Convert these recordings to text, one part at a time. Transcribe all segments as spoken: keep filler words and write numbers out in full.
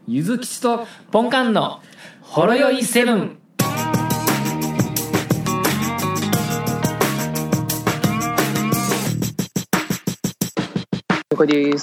ゆずきちとポンカンのほろよいセブン。 了解です。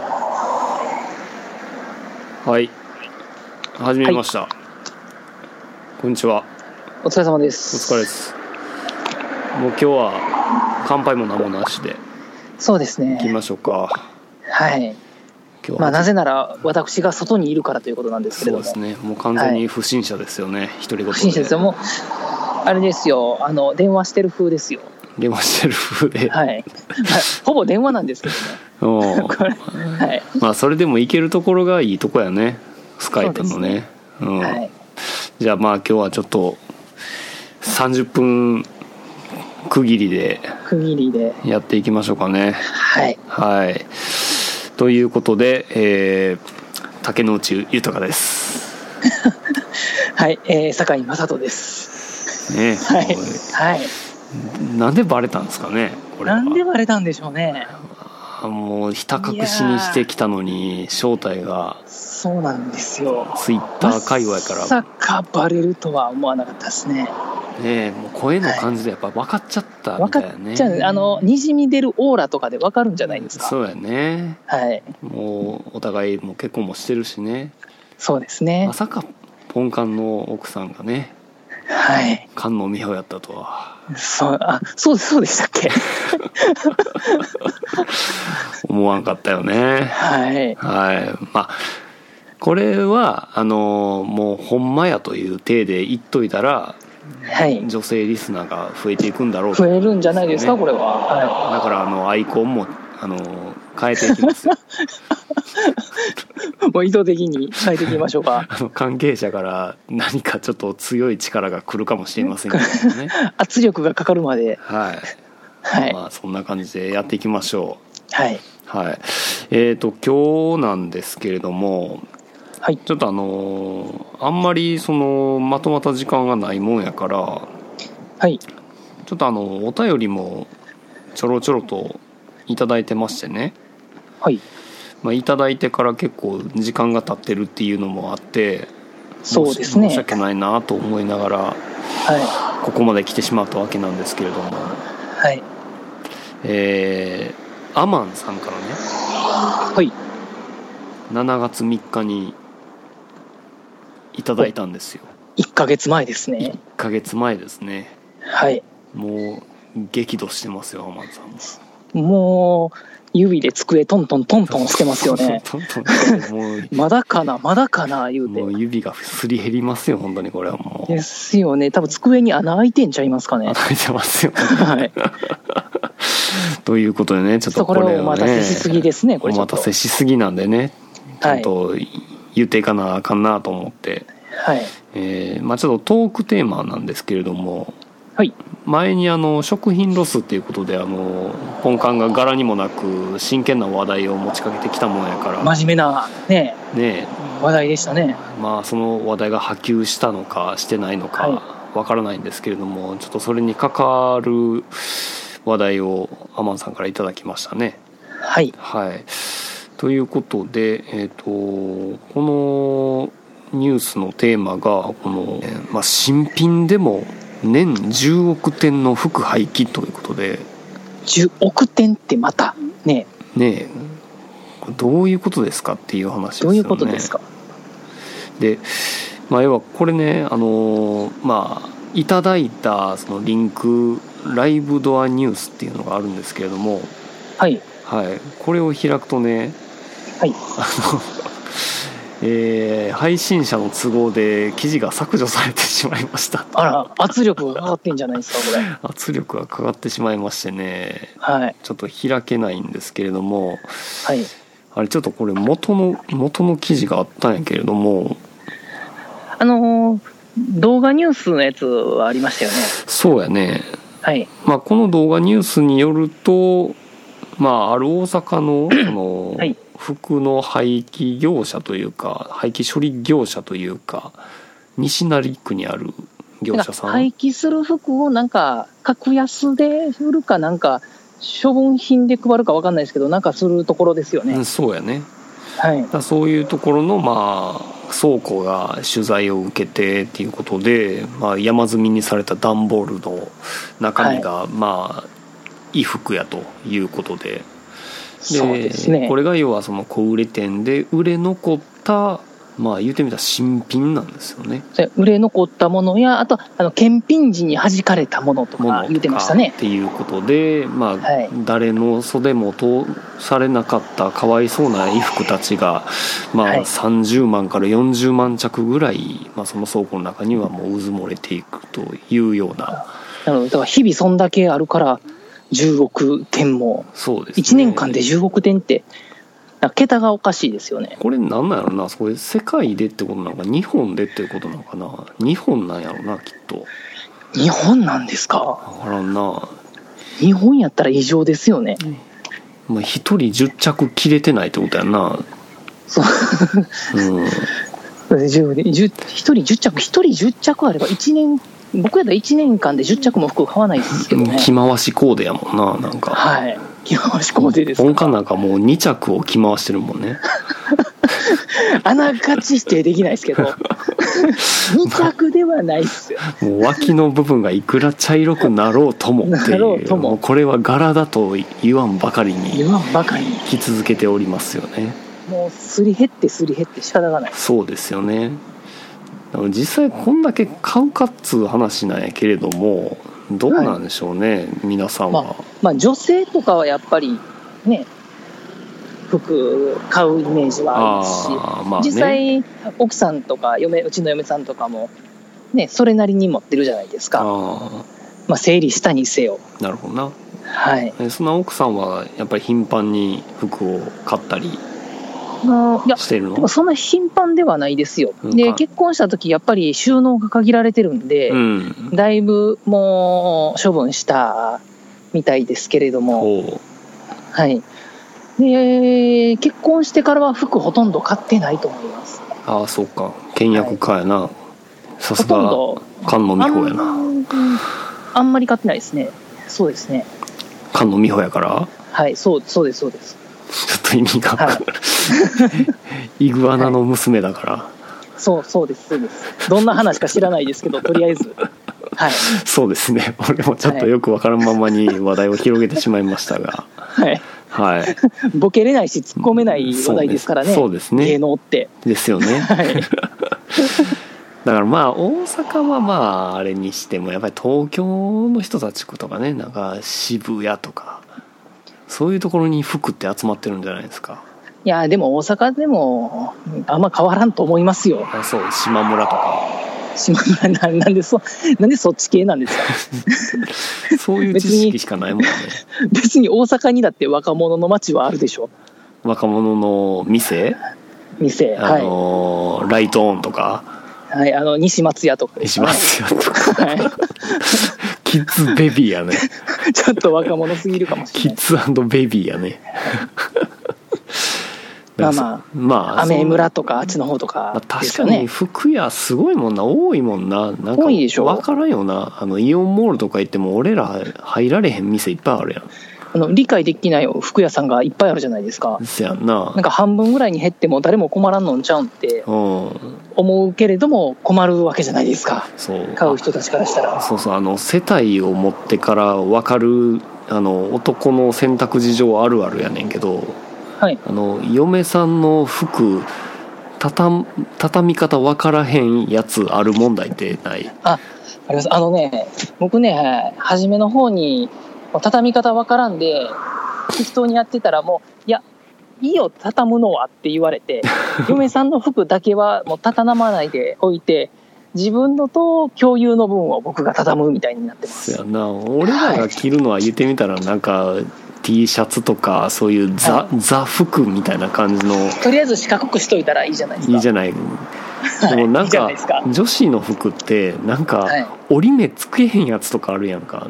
はい、始めました、はい、こんにちは。 お疲れ様です。 お疲れです。もう今日は乾杯も何もなしでそうですね、 行きましょうか。 はい。今日まあ、なぜなら私が外にいるからということなんですけれども。 そうですね、もう完全に不審者ですよね、はい、独り言で。 不審者ですよ。もうあれですよ、あの電話してる風ですよ。 電話してる風で、 はい、ほぼ電話なんですけどね。これ、はい、 まあそれでも行けるところがいいとこやね、スカイプのね。う、ね、うん、はい、じゃあまあ今日はちょっとさんじゅっぷん区切りで区切りでやっていきましょうかね。 はい、はい、 ということで、えー、竹之内豊です。 はい、えー、酒井雅人ですね。 はい、はい、 なんでバレたんですかね、これは。 なんでバレたんでしょうね。 もうひた隠しにしてきたのに正体が。 そうなんですよ、 ツイッター界隈からまさかバレるとは思わなかったですね。 ねえ、もう声の感じでやっぱ分かっちゃったみたいなね。 分かっちゃう、あのにじみ出るオーラとかで分かるんじゃないですか。 そうやね、 はい、 もうお互いもう結婚もしてるしね。 そうですね。 まさかポンカンの奥さんがね、 はい、菅野美穂やったとは。 そう、あ、そうそうでしたっけ。 思わんかったよね。 はい、 はい、まあこれはあのもうほんまやという体で言っといたら、はい、女性リスナーが増えていくんだろうと、 ね、増えるんじゃないですかこれは。 はい、だからあのアイコンもあの変えていきますよ。 もう意図的に変えていきましょうか。 あの関係者から何かちょっと強い力が来るかもしれませんけどね。 圧力がかかるまで。 はい、はい、まあそんな感じでやっていきましょう。 はい、はい、 えーと今日なんですけれども、はい、ちょっとあのあんまりそのまとまった時間がないもんやから、 はい、 ちょっとあのお便りもちょろちょろといただいてましてね。 はい、 まあ、いただいてから結構時間が経ってるっていうのもあって、 そうですね、 申し訳ないなと思いながら、はい、ここまで来てしまったわけなんですけれども、 はい、 えー、アマンさんからね、 はい、ししがつみっかにいただいたんですよ。 いっかげつまえですね。 いっかげつまえですね。 はい、 もう激怒してますよ、アマンさん。 もう指で机トントントントンしてますよね。トントンもうまだかなまだかな言うて、 もう指がすり減りますよ本当に。これはもうですよね。多分机に穴開いてんちゃいますかね。 穴開いてますよ、ね。 はい。 ということでね、ちょっとこれをね、 お待たせしすぎですね。これお待たせしすぎなんでね、ちゃんと言っていかなあかんなと思って、はい、えー、まあちょっとトークテーマなんですけれども、はい、前にあの食品ロスっていうことであのポンカンが柄にもなく真剣な話題を持ちかけてきたもんやから、 真面目なね、 ね話題でしたね。 まあその話題が波及したのかしてないのかわからないんですけれども、はい、ちょっとそれに関わる話題をアマンさんからいただきましたね。 はい、 はい、ということで、えーと、このニュースのテーマがこの、まあ、新品でも年じゅうおくてんの服廃棄ということで。 じゅうおくてんってまたねねえ、どういうことですかっていう話ですよね。 どういうことですか。 で、まあ、要はこれね、あのまあいただいたそのリンクライブドアニュースっていうのがあるんですけれども、 はい、はい、 これを開くとね、はい、あのえー、配信者の都合で記事が削除されてしまいました。 あら、圧力がかかってんじゃないですかこれ。 圧力がかかってしまいましてね、 はい、 ちょっと開けないんですけれども、 はい、 あれちょっとこれ元の元の記事があったんやけれども、 あのー、動画ニュースのやつはありましたよね。 そうやね、 はい、 まあ、この動画ニュースによると、まあ、ある大阪のその、はい、服の廃棄業者というか廃棄処理業者というか西成区にある業者さん、 廃棄する服をなんか格安で売るかなんか処分品で配るか分かんないですけどなんかするところですよね。 うん、そうやね。 はい、 だそういうところのまあ倉庫が取材を受けてっていうことで、まあ、山積みにされた段ボールの中身がまあ衣服やということで、はい、でそうですね、 これが要はその小売店で売れ残ったまあ言うてみたら新品なんですよね。 売れ残ったものやあとあの検品時に弾かれたものとか言ってましたね。 っていうことで、まあはい、誰の袖も通されなかったかわいそうな衣服たちが、まあ、さんじゅうまんからよんじゅうまん着ぐらい、まあ、その倉庫の中にはもう渦漏れていくというような。 なのでだから日々そんだけあるからじゅうおくてんも、そうですね、いちねんかんでじゅうおくてんって桁がおかしいですよね。 これなんなんやろな、これ世界でってことなのか日本でってことなのかな。日本なんやろなきっと。 日本なんですか。 分からんな。 日本やったら異常ですよね。 まあひとりじゅっちゃく切れてないってことやな。 そう、うん、ひとりじゅっちゃくひとりじゅっちゃくあればいちねん、僕やったらいちねんかんでじゅっちゃくも服買わないですけどね。 着回しコーデやもんな。なんかはい着回しコーデですか。 本館なんかもうに着を着回してるもんね。 あながち否定できないですけどに着ではないっすよ。 もう脇の部分がいくら茶色くなろうともっていうもうこれは柄だと言わんばかりに言わんばかりに着続けておりますよね。 もうすり減ってすり減って仕方がない。 そうですよね。実際こんだけ買うかっつう話なんやけれどもどうなんでしょうね、はい、皆さんは、 まあ、まあ女性とかはやっぱりね服買うイメージはあるし、あ、まあね、実際奥さんとか嫁うちの嫁さんとかもねそれなりに持ってるじゃないですか。あ、まあ、整理したにせよ。 なるほどな。 はい。 その奥さんはやっぱり頻繁に服を買ったりしてるの？ いやそんな頻繁ではないですよ。で結婚した時やっぱり収納が限られてるんで、うん、だいぶもう処分したみたいですけれども、はい。で結婚してからは服ほとんど買ってないと思います。 ああそうか、倹約家やな。さすが菅野美穂やな。 あんまり買ってないですね。そうですね。 菅野美穂やから。 はいそうそうですそうです。 ちょっと意味が分からない、はい、イグアナの娘だから、はい、 そうそうですそうです。どんな話か知らないですけどとりあえず、はい、 そうですね。俺もちょっとよく分からんままに話題を広げてしまいましたが、はいはい、 ボケれないし突っ込めない話題ですからね。 そうですね。 芸能ってですよね、はい、だからまあ大阪はまああれにしてもやっぱり東京の人たちとかね、なんか渋谷とかそういうところに服って集まってるんじゃないですか。 いやでも大阪でもあんま変わらんと思いますよ。 あ、そう島村とか島村 な, なんでそなんでそっち系なんですか。 そういう知識しかないもんね。 別に大阪にだって若者の街はあるでしょ。 若者の店店、 あのーはい、ライトオンとか、 はい、あの西松屋とか、 西松屋とか、はい、キッズベビーやね。 ちょっと若者すぎるかもしれない。 キッズ&ベビーやね。 まあまあ、まあ、アメ村とかあっちの方とかですよね。 確かに服屋すごいもんな、多いもんな。なんか多いでしょ。 分からんよな。あのイオンモールとか行っても俺ら入られへん店いっぱいあるやん。 あの理解できない服屋さんがいっぱいあるじゃないですか。 ですやんな。 なんか半分ぐらいに減っても誰も困らんのんちゃうんって思うけれども困るわけじゃないですか。そう買う人たちからしたら。 そうそう、あの世帯を持ってから分かるあの男の選択事情あるあるやねんけど、はい、あの嫁さんの服畳畳み方分からへんやつある問題ってない？ あ、あります。あのね、僕ね初めの方に畳み方分からんで適当にやってたらもういやいいよ畳むのはって言われて嫁さんの服だけはもう畳まないで置いて自分のと共有の分を僕が畳むみたいになってます。 そうやな。俺らが着るのは言ってみたらなんか、はい、T シャツとかそういうザ、はい、ザ服みたいな感じの、 とりあえず四角くしといたらいいじゃないですか。 いいじゃない。でもなんか女子の服ってなんか折り目つけへんやつとかあるやんか。なんか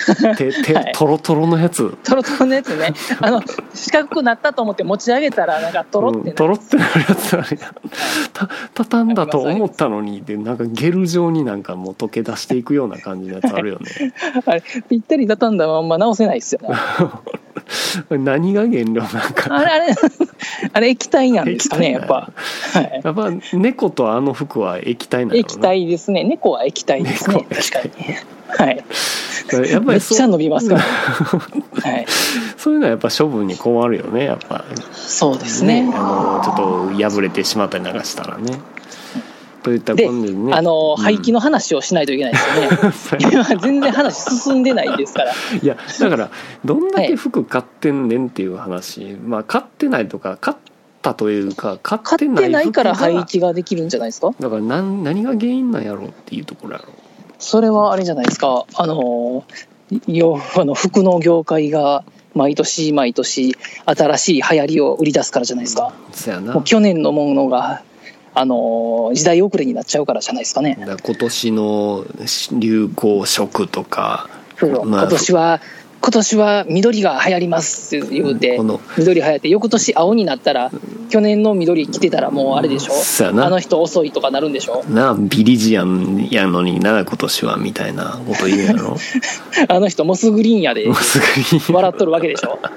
手手、はい、トロトロのやつトロトロのやつね、あの四角くなったと思って持ち上げたらなんかトロってなる、うん、 トロってなるやつあれやた畳んだと思ったのにでなんかゲル状になんかもう溶け出していくような感じのやつあるよねあれぴったり畳んだまんま直せないっすよね何が原料なんかあれあれあれ液体なんですかねやっぱ、 はい、やっぱ猫とあの服は液体なの、 液体ですね。猫は液体ですね。確かに。はい。やっぱりめっちゃ伸びますから、はい。 そういうのはやっぱ処分に困るよね。やっぱ。 そうですね。 ね、あのちょっと破れてしまったりなんかしたらね。といった感じでね。 あの、うん、廃棄の話をしないといけないですよね。今全然話進んでないですから。 いやだからどんだけ服買ってんねんっていう話、はい、まあ買ってないとか買ったというか買ってない服が買ってないから廃棄ができるんじゃないですか。 だから何何が原因なんやろうっていうところやろう。 それはあれじゃないですか。あのよあの服の業界が毎年毎年新しい流行りを売り出すからじゃないですか。 うん、そうやな。 もう去年のものがあの時代遅れになっちゃうからじゃないですかね。 だから今年の流行色とか、 まあ、今年は今年は緑が流行りますって言うて、緑流行って翌年青になったら去年の緑着てたらもうあれでしょ、うん、あの人遅いとかなるんでしょな。ビリジアンやのにな今年はみたいなこと言うやろあの人モスグリーンやで笑っとるわけでしょ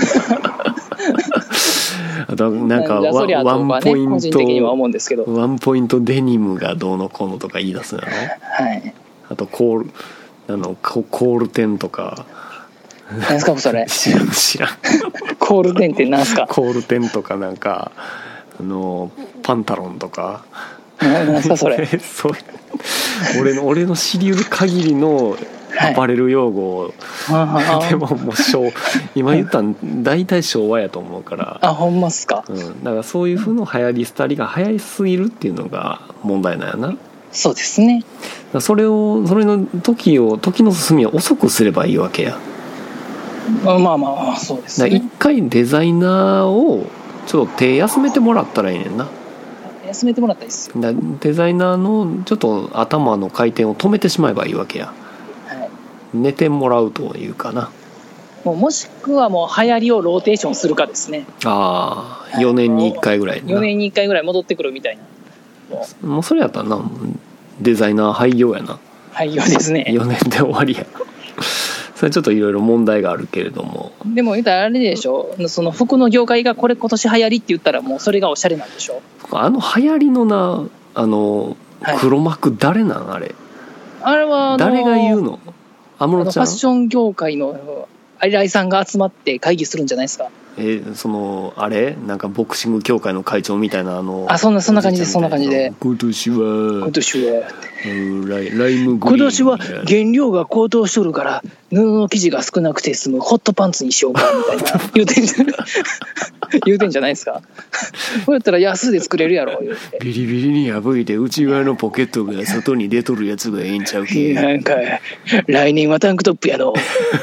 あとなんかワンポイントワンポイントデニムがどうのこうのとか言い出すのよね、 はい、 あとコールあのコールテンとか何ですかそれ知らん知らんコールテンって何すか。 コールテンとかなんかあのパンタロンとか何すかそれそれ俺の俺の知り得る限りのアパレル用語、はい、でももう昭今言ったん大体昭和やと思うからあほんまっすか、 うん、だからそういう風の流行り廃りが流行りすぎるっていうのが問題なんやな。 そうですね。 それをそれの時を時の進みを遅くすればいいわけや。 まあまあまあそうですね。 一回デザイナーをちょっと手休めてもらったらいいねんな。 休めてもらったらいいっすよ。 だデザイナーのちょっと頭の回転を止めてしまえばいいわけや。寝てもらうというかな。 もうもしくはもう流行りをローテーションするかですね。 ああよねんにいっかいぐらいよねんにいっかいぐらい戻ってくるみたいな。 もう、もうそれやったらなデザイナー廃業やな。 廃業ですね。 よねんで終わりやそれちょっといろいろ問題があるけれども。 でも言ったらあれでしょ、その服の業界がこれ今年流行りって言ったらもうそれがおしゃれなんでしょ。 あの流行りのなあの黒幕誰なん、はい、あれあれはあの誰が言うの。安室ちゃん。 ファッション業界の偉いさんが集まって会議するんじゃないですか。 えー、そのあれなんかボクシング協会の会長みたいなあのあそんなそんな感じですそんな感じで今年は今年はライ、ライムグリーン今年は原料が高騰しとるから布の生地が少なくて済むホットパンツにしようかみたいな言うてんじゃ言うてんじゃないですか。こうやったら安で作れるやろ言うてビリビリに破いて内側のポケットが外に出とるやつがええんちゃうけ。 なんか来年はタンクトップやろ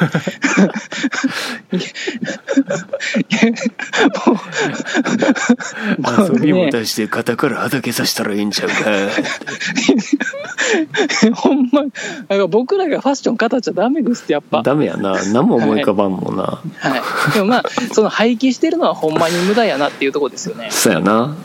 遊びも出して肩からはだけさせたらええんちゃうかほんまなんか僕らがファッション語っちゃダメですってやっぱダメやな。何も思い浮かばんもんな、 はいはい、でもまあその廃棄してるのはほんまに無駄やなっていうところですよね。 そうやな、はい、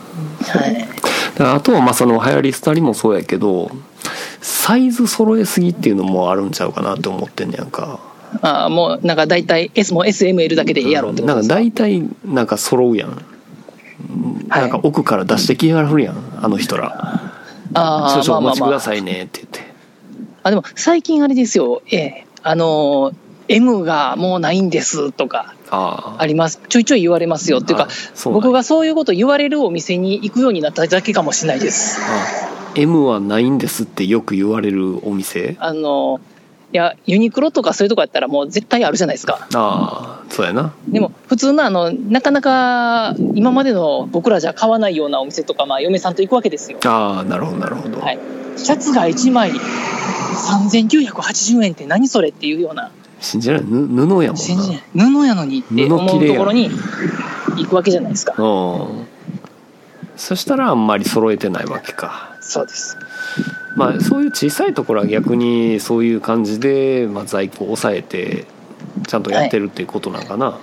だからあとはまあその流行り廃りもそうやけどサイズ揃えすぎっていうのもあるんちゃうかなって思ってんねやんか。 ああもうなんか大体 S も エスエムエル だけでいいやろってことですか。 なんか大体なんか揃うやん、はい、なんか奥から出してきやがるやんあの人ら。あ少々お待ちくださいねって言って、まあまあまあ、 あでも最近あれですよ、ええ、あの M がもうないんですとかあります。ちょいちょい言われますよっていうか僕がそういうこと言われるお店に行くようになっただけかもしれないです。 あ M はないんですってよく言われるお店。 あのいやユニクロとかそういうとこやったらもう絶対あるじゃないですか。 ああそうやな。 でも普通のあのなかなか今までの僕らじゃ買わないようなお店とか、まあ、嫁さんと行くわけですよ。 ああなるほどなるほど、 はい、シャツがいちまいさんぜんきゅうひゃくはちじゅうえんって何それっていうような信じられない布やもんな。 信じられない布やのにって思うところに行くわけじゃないですか。 うんそしたらあんまり揃えてないわけか。 そうです。 まあそういう小さいところは逆にそういう感じで、まあ、在庫を抑えてちゃんとやってるっていうことなんかな、はい、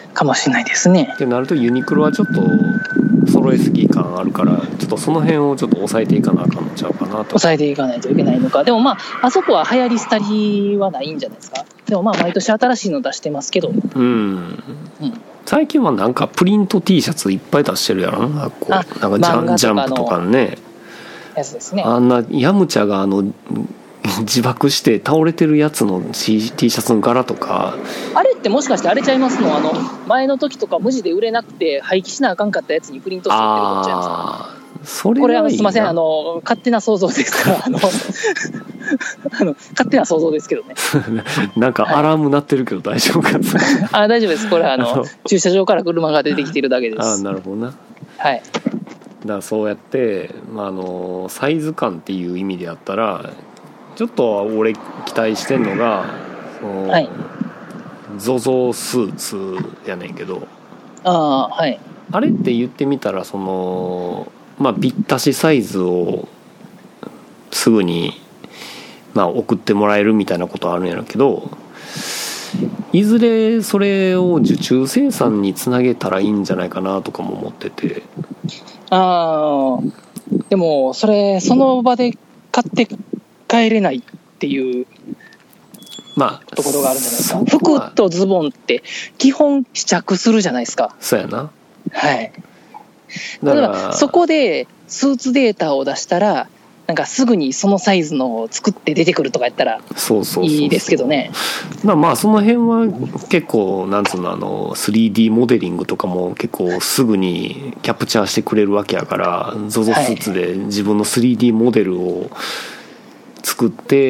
かもしれないですね。 ってなるとユニクロはちょっと揃えすぎ感あるからちょっとその辺をちょっと抑えていかなあかんのちゃうかなと。 抑えていかないといけないのか。でもまああそこは流行り廃りはないんじゃないですか。でもまあ毎年新しいの出してますけど、うん、うん、 最近はなんかプリント T シャツいっぱい出してるやろな。こうなんかジャン、ジャンプとかねやつですね。 あんなヤムチャがあの自爆して倒れてるやつの T シャツの柄とか、 あれってもしかしてあれちゃいますの、あの前の時とか無地で売れなくて廃棄しなあかんかったやつにプリントして売ってることちゃいますか。あそれはいいな。これあのすいません、あの勝手な想像ですからあのあの勝手な想像ですけどねなんかアラーム鳴ってるけど大丈夫かなあ大丈夫です。これはあの駐車場から車が出てきてるだけです。 あなるほどな。 はい。 だからそうやって、まあ、あのサイズ感っていう意味でやったらちょっと俺期待してんのがその、はい、ゾゾ スーツやねんけど、 あ、はい、 あれって言ってみたらその、まあ、ぴったしサイズをすぐに、まあ、送ってもらえるみたいなことはあるんやろうけど、いずれそれを受注生産につなげたらいいんじゃないかなとかも思ってて。 あでもそれその場で買って帰れないっていうまあところがあるじゃないですか。服とズボンって基本試着するじゃないですか。 そうやな。 はい。だからそこでスーツデータを出したらなんかすぐにそのサイズのを作って出てくるとかやったらいいですけどね。 まあまあその辺は結構なんつうのあの スリーディー モデリングとかも結構すぐにキャプチャーしてくれるわけやから ゾゾ スーツで自分の スリーディー モデルを作って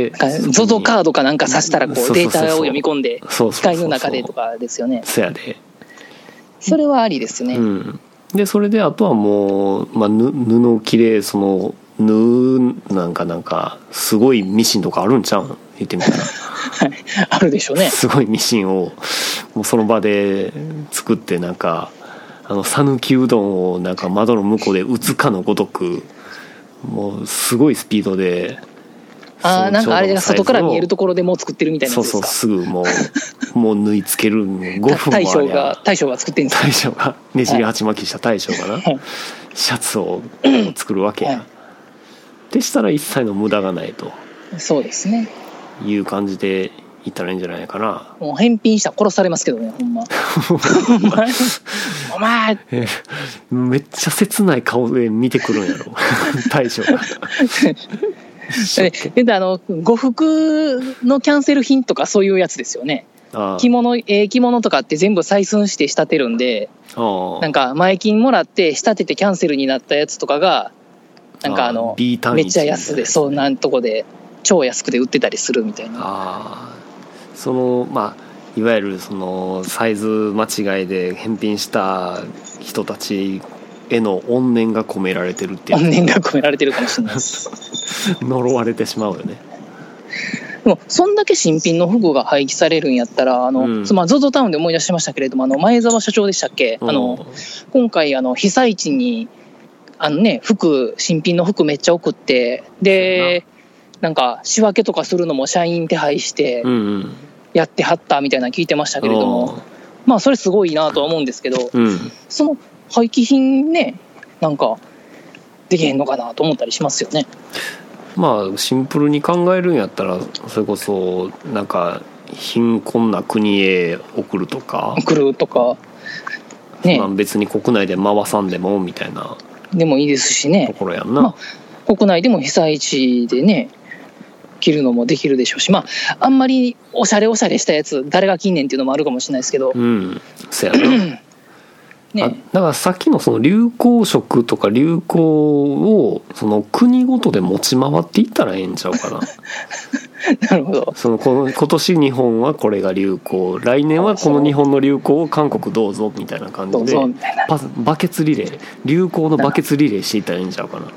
ゾゾ カードかなんかさしたらこうデータを読み込んで機械の中でとかですよね。 そうやで。 それはありですね。 うん、でそれであとはもう、まあ、布布切れその縫うなんかなんかすごいミシンとかあるんちゃうん言ってみたらはいあるでしょうね。 すごいミシンをもうその場で作ってなんかあの讃岐うどんをなんか窓の向こうで打つかのごとくもうすごいスピードであなんかあれが外から見えるところでもう作ってるみたいなやつですか。 そうそうすぐもうもう縫い付けるごふんもありゃ大将が大将が作ってるんですか。 大将がねじり鉢巻きした大将がな、はい、シャツを作るわけや、はいでしたら一切の無駄がないとそうですねいう感じでいったらいいんじゃないかな。 もう返品したら殺されますけどねほんまお前めっちゃ切ない顔で見てくるんやろ大将がであの呉服のキャンセル品とかそういうやつですよね。あ着物、えー、着物とかって全部採寸して仕立てるんでなんか前金もらって仕立ててキャンセルになったやつとかがなんかあのあめっちゃ安でそうなんとこで超安くで売ってたりするみたいな。 あそのまあいわゆるそのサイズ間違いで返品した人たちへの怨念が込められてるっていう怨念が込められてるかもしれないです呪われてしまうよね。 でもそんだけ新品の服が廃棄されるんやったらあの、うんまあ、ゾゾ タウンで思い出しましたけれどもあの前澤社長でしたっけ、うん、あの今回あの被災地にあのね、服新品の服めっちゃ送ってでなんか仕分けとかするのも社員手配してやってはったみたいなの聞いてましたけれども、うんうん、まあそれすごいなとは思うんですけど、うん、その廃棄品ねなんかできへんのかなと思ったりしますよね。 まあシンプルに考えるんやったらそれこそなんか貧困な国へ送るとか送るとか、 ねまあ、別に国内で回さんでもみたいなでもいいですしね。 ところやんな、 まあ、国内でも被災地でね着るのもできるでしょうしまああんまりおしゃれおしゃれしたやつ誰が着んねんっていうのもあるかもしれないですけどうんそうやなね、あだからさっきのその流行色とか流行をその国ごとで持ち回っていったらええんちゃうかななるほど。 そのこの今年日本はこれが流行来年はこの日本の流行を韓国どうぞみたいな感じでパスバケツリレー流行のバケツリレーしていったらいいんちゃうか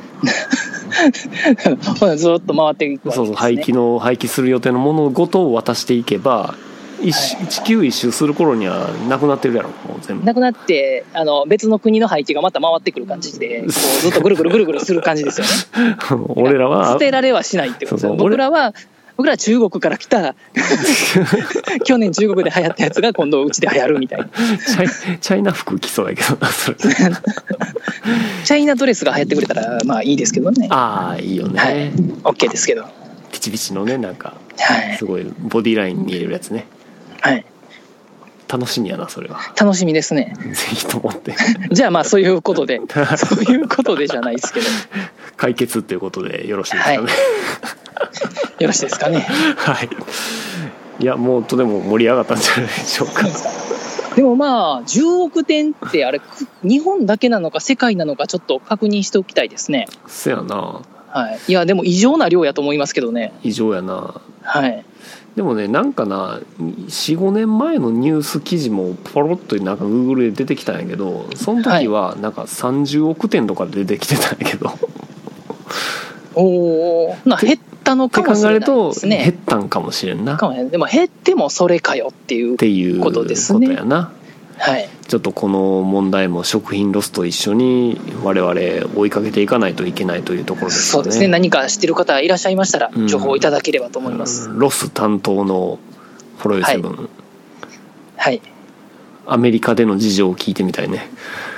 なずっと回っていくわけですね。 そうそう廃棄の廃棄する予定のものごとを渡していけば一、はい、地球一周する頃にはなくなってるやろもう全部なくなってあの別の国の配置がまた回ってくる感じでこうずっとぐるぐるぐるぐるする感じですよね俺らは捨てられはしないってことですよ。 そうそう僕らは僕らは中国から来た去年中国で流行ったやつが今度うちで流行るみたいなチャイ、チャイナ服着そうやけどなそれチャイナドレスが流行ってくれたらまあいいですけどね。 ああいいよね、 はい、OK ですけどピチピチのねなんかはいすごいボディライン見えるやつね。 はい楽しみやなそれは。 楽しみですね。 ぜひと思ってじゃあまあそういうことでそういうことでじゃないですけど解決っていうことでよろしいですかね、はい、 よろしいですかね。 はいいやもうとでも盛り上がったんじゃないでしょうか。 でもまあじゅうおくてんってあれ日本だけなのか世界なのかちょっと確認しておきたいですね。 そやな。 はい、いやでも異常な量やと思いますけどね。 異常やな。 はい。 でもねなんかな よん,ご 年前のニュース記事もポロッとなんか Google で出てきたんやけどその時はなんかさんじゅうおくてんとかで出てきてたんやけど、はい、 おお減ったのかもしれないですね。 減ったんかもしれんな。 かもでも減ってもそれかよっていうことですね。 っていうことやな。はい、ちょっとこの問題も食品ロスと一緒に我々追いかけていかないといけないというところですね。 そうですね。何か知ってる方いらっしゃいましたら情報いただければと思います、 うん、ロス担当のホロヨイセブン、はいはい、 アメリカでの事情を聞いてみたいね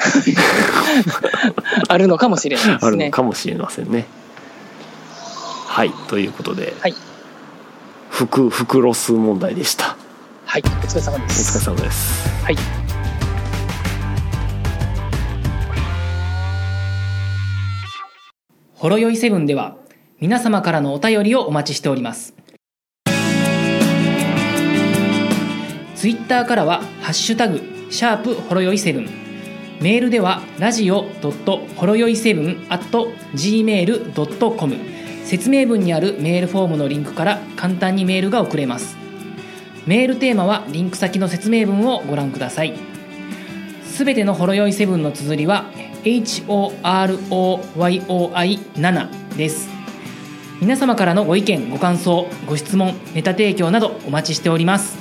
あるのかもしれないですね。 あるのかもしれませんね。はいということで、はい、服服ロス問題でした。 はい、お疲れ様です。 お疲れ様です。 はい。 ほろよいセブンでは皆様からのお便りをお待ちしております。ツイッターからはハッシュタグシャープほろよいセブン、メールではラジオドットほろよいセブンアットジーメールドットコム、説明文にあるメールフォームのリンクから簡単にメールが送れます。メールテーマはリンク先の説明文をご覧ください。すべてのほろよいセブンの綴りは エイチオーアールオーワイオーアイセブン です。皆様からのご意見ご感想ご質問ネタ提供などお待ちしております。